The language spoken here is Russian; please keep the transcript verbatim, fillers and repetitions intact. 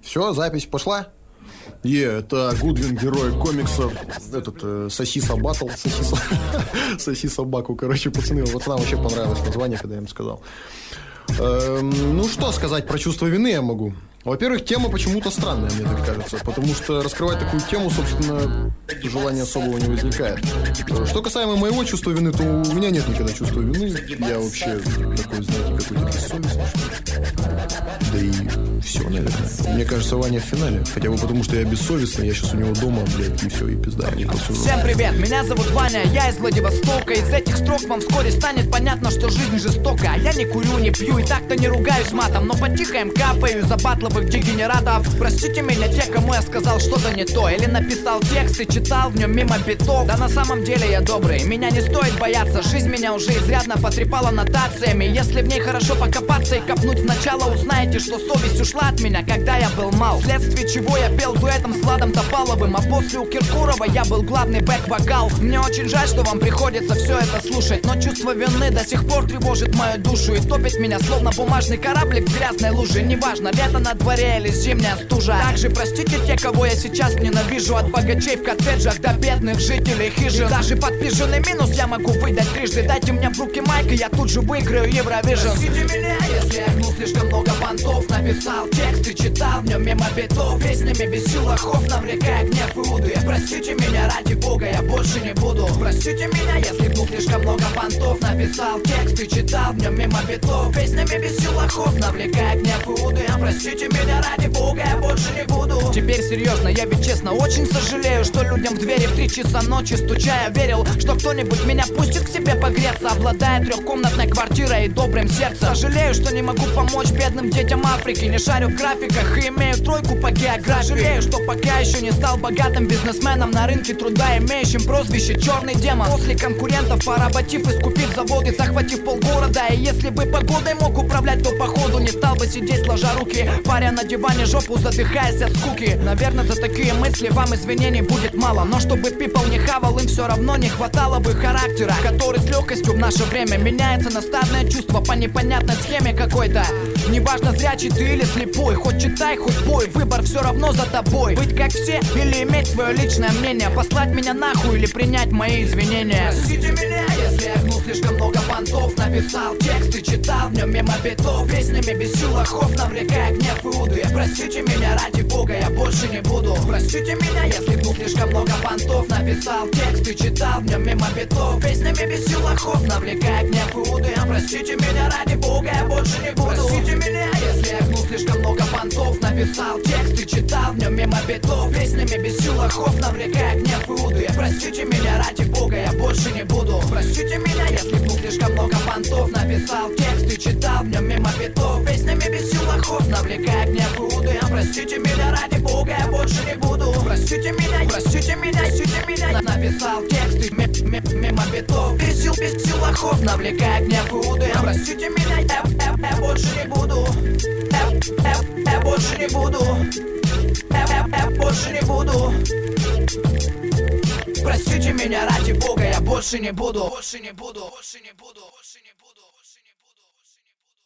Все, запись пошла. Е, это Гудвин, герой комикса. Этот, э, Сосиса Баттл. Сосиса... Соси собаку, короче, пацаны. Пацанам вообще понравилось название, когда я им сказал. Эм, ну, что сказать про чувство вины я могу. Во-первых, тема почему-то странная, мне так кажется. Потому что раскрывать такую тему, собственно, желания особого не возникает. Что касаемо моего чувства вины, то у меня нет никогда чувства вины. Я вообще такой, знаете, какой-то бессовестный, что ли. Да и все, наверное. Мне кажется, Ваня в финале. Хотя бы потому, что я бессовестный. Я сейчас у него дома, блядь, и все, и пизда. Я Всем привет, меня зовут Ваня, я из Владивостока. Из этих строк вам вскоре станет понятно, что жизнь жестока. Я не курю, не пью и так-то не ругаюсь матом, но по-тихоим капаю за батловых дегенератов. Простите меня те, кому я сказал что-то не то, или написал текст и читал в нем мимо битов. Да на самом деле я добрый, меня не стоит бояться. Жизнь меня уже изрядно потрепала нотациями. Если в ней хорошо покопаться и копнуть сначала, узнаете, что совесть ушла от меня, когда я был мал. Вследствие чего я пел дуэтом с Владом Топаловым, а после у Киркорова я был главный бэк-вокал. Мне очень жаль, что вам приходится все это слушать, но чувство вины до сих пор тревожит мою душу и топит меня, словно бумажный кораблик в грязной луже. Неважно, лето на дворе или зимняя стужа. Также простите те, кого я сейчас ненавижу, от богачей в коттеджах до бедных жителей хижин. Даже подписанный минус я могу выдать трижды. Дайте мне в руки майк, и я тут же выиграю Евровижн. Простите меня, если я гнул слишком много понтов. Написал текст и читал в нем мимо битов. Песнями бесил лохов, навлекая гнев и уду. Я простите меня, ради бога, я больше не буду. Простите меня, если гнул слишком много понтов. Написал текст и читал в нем мимо битов. Песнями бесил лохов, навлекая гнев и уду. Я простите меня, ради бога, я больше не буду. Теперь серьезно, я ведь честно очень сожалею, что людям в двери в три часа ночи стуча я верил, что кто-нибудь меня пустит к себе погреться, обладая трехкомнатной квартирой и добрым сердцем. Сожалею, что не могу помочь бедным детям Африки, не шарю в графиках и имею тройку по географии. Сожалею, что пока еще не стал богатым бизнесменом на рынке труда, имеющим прозвище черный демон. После конкурентов поработив и скупив заводы, захватив полгорода. И если бы погодой мог управлять, то походу не стал бы сидеть сложа руки, паря на диване жопу, задыхаясь от скуки. Наверное, за такие мысли вам извинений будет мало, но чтобы people не хавал, им все равно не хватало бы характера, который с легкостью в наше время меняется на стадное чувство по непонятной схеме какой-то. Неважно, зрячий ты или слепой, хоть читай, хоть пой, выбор все равно за тобой. Быть как все или иметь свое личное мнение, послать меня нахуй или принять мои извинения. Простите меня, если я гнул слишком много понтов. Написал текст и читал в нем мимо битов. Песнями бесил лохов, навлекая гнев и уду. Я простите меня, ради бога, я больше не буду. Простите меня, если гнул слишком много понтов. Написал текст и читал в нем мимо битов. Песнями бесил лохов, навлекая гнев и уду. Я простите меня, ради бога, я больше не буду. Простите меня, если я гнул слишком много понтов. Написал текст и читал в нем мимо битов. Песнями бесил лохов, навлекая гнев и уду. Я простите меня, ради бога, я больше не буду. Простите меня, если гнул слишком много понтов. Написал текст и читал в нем мимо битов. Песнями бесил лохов, навлекая гнев и уду. Я простите меня, ради бога, я больше не буду. Простите меня, простите меня, простите меня. Написал текст и мимо битов. Бесил, бесил лохов, навлекая гнев и уду. Я простите меня, я, я, я больше не буду. Я, я, я больше не буду. Я, я, я больше не буду. Простите меня, ради бога, я больше не буду. Больше не буду, больше не буду, больше не буду.